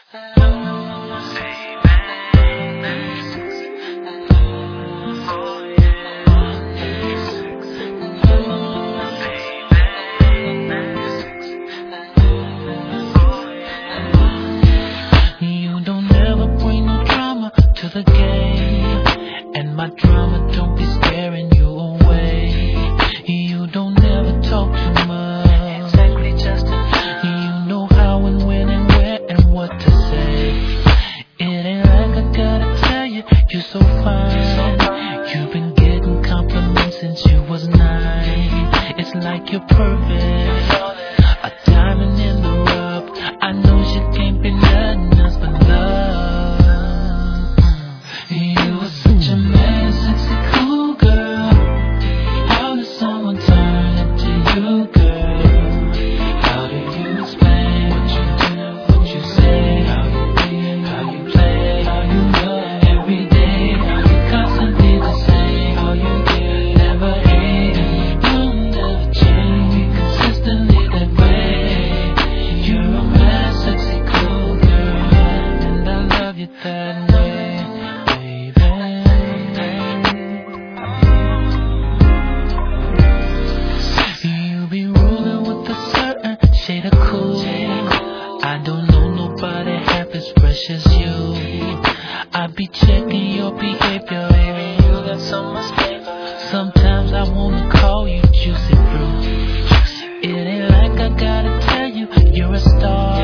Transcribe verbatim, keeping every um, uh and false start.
You don't ever bring no drama to the game, and my drama don't be scaring you away. You don't ever talk too much, exactly, Justin. You know how and when and where and what to say. It ain't like I gotta tell you, you're so fine. You've been getting compliments since you was nine. It's like you're perfect, a diamond in the rough. I know you can't be nothing else but love. You were such a mad, sexy, cool girl. How does someone turn into you, girl? How do you explain what you do, what you say, how you be, how you play, how you love every day, how you constantly the same, how you give, never hate, you'll never change, be consistently that way. You're a mad, sexy, cool girl, and I love you that way, baby. You be rolling with a certain shade of cool. I don't know nobody half as fresh as you. I be checking your behavior, baby. You got so much flavor. Sometimes I wanna call you juicy fruit. It ain't like I gotta tell you, you're a star.